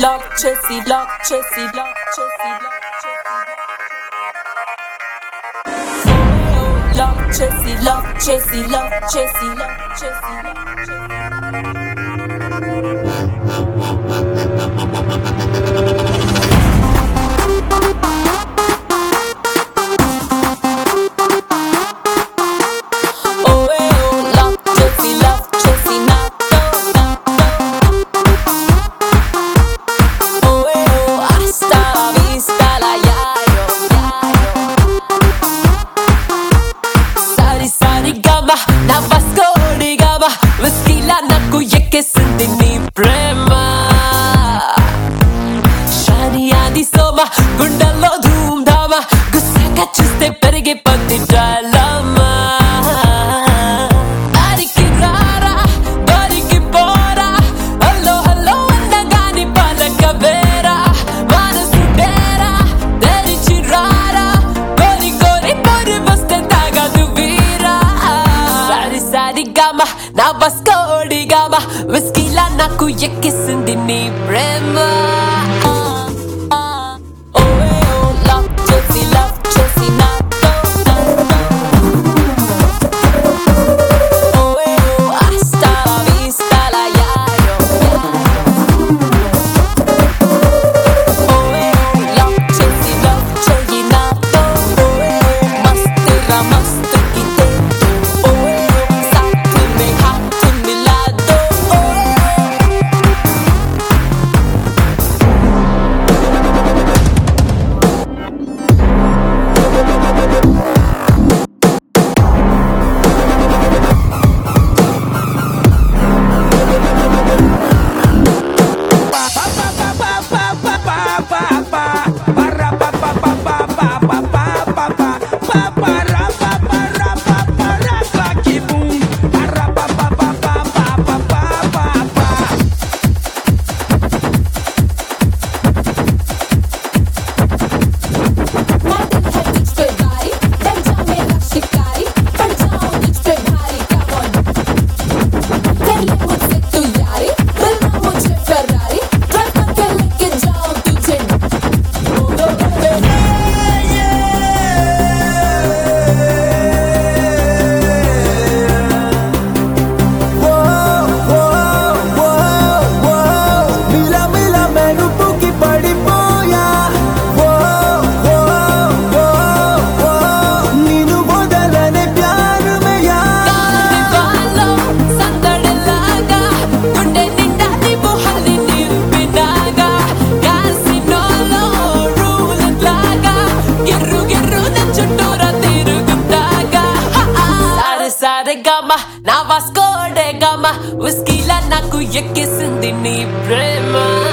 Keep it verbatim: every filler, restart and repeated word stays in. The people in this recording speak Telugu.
lock chessy, lock chessy, lock chessy, lock chessy, lock chessy, lock chessy, lock chessy, lock నాకు ఎక్కేసింది నీ ప్రేమ షానియాది సోమ గుండెల్లో ధూమ్ ధామ గుస్సాగా చూస్తే పెరిగే పత్తి డ్రాలమా దారికి రారా దారికి పోరా హలో హలో అన్నగాని పలక వేరా మనసు డేరా తెరిచి రారా కోరి కోరి కోరి వస్తే తాగదు వీరా సారి సారి గామ నా బస్కోడి గామ విస్కీలా నాకు ఎక్కేసింది నీ ప్రేమ నా వాస్కోడే గామ విస్కీలా నాకు ఎక్కేసింది నీ ప్రేమ